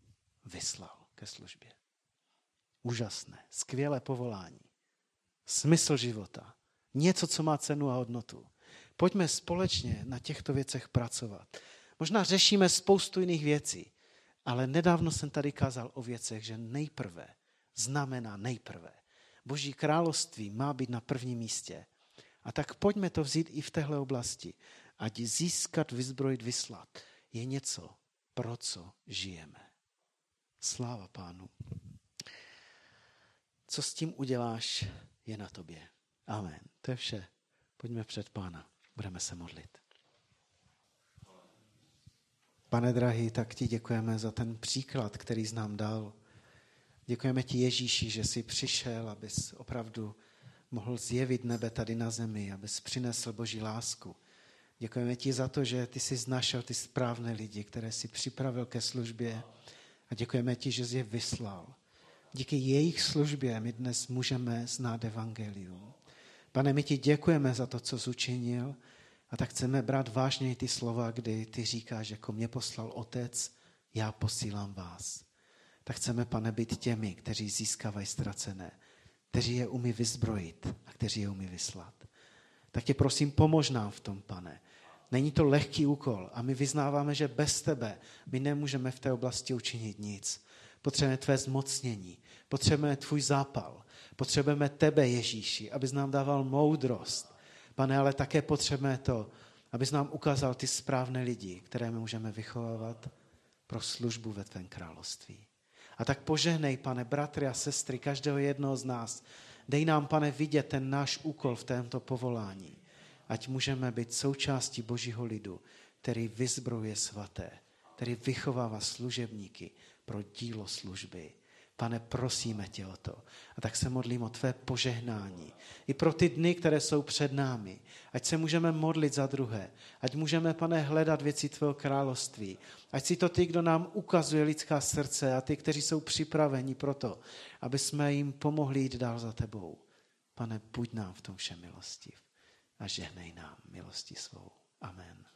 vyslal ke službě. Úžasné, skvělé povolání. Smysl života. Něco, co má cenu a hodnotu. Pojďme společně na těchto věcech pracovat. Možná řešíme spoustu jiných věcí, ale nedávno jsem tady kázal o věcech, že nejprve znamená nejprve. Boží království má být na prvním místě. A tak pojďme to vzít i v téhle oblasti. Ať získat, vyzbrojit, vyslat je něco, pro co žijeme. Sláva Pánu. Co s tím uděláš, je na tobě. Amen. To je vše. Pojďme před Pána. Budeme se modlit. Pane drahý, tak ti děkujeme za ten příklad, který jsi nám dal. Děkujeme ti, Ježíši, že jsi přišel, abys opravdu mohl zjevit nebe tady na zemi, abys přinesl Boží lásku. Děkujeme ti za to, že ty jsi našel ty správné lidi, které jsi připravil ke službě, a děkujeme ti, že jsi je vyslal. Díky jejich službě my dnes můžeme znát evangelium. Pane, my ti děkujeme za to, co jsi učinil, a tak chceme brát vážně ty slova, kdy ty říkáš, jako mě poslal Otec, já posílám vás. Tak chceme, Pane, být těmi, kteří získávají ztracené, kteří je umí vyzbrojit a kteří je umí vyslat. Tak tě prosím, pomož nám v tom, Pane. Není to lehký úkol a my vyznáváme, že bez tebe my nemůžeme v té oblasti učinit nic. Potřebujeme tvé zmocnění, potřebujeme tvůj zápal, potřebujeme tebe, Ježíši, abys nám dával moudrost. Pane, ale také potřebujeme to, abys nám ukázal ty správné lidi, které my můžeme vychovávat pro službu ve tvém království. A tak požehnej, Pane, bratry a sestry, každého jednoho z nás. Dej nám, Pane, vidět ten náš úkol v tomto povolání. Ať můžeme být součástí Božího lidu, který vyzbrojuje svaté, který vychovává služebníky pro dílo služby. Pane, prosíme tě o to. A tak se modlím o tvé požehnání. I pro ty dny, které jsou před námi. Ať se můžeme modlit za druhé. Ať můžeme, Pane, hledat věci tvého království. Ať si to ty, kdo nám ukazuje lidská srdce, a ty, kteří jsou připraveni pro to, aby jsme jim pomohli jít dál za tebou. Pane, buď nám v tom všem milostiv a žehnej nám milosti svou. Amen.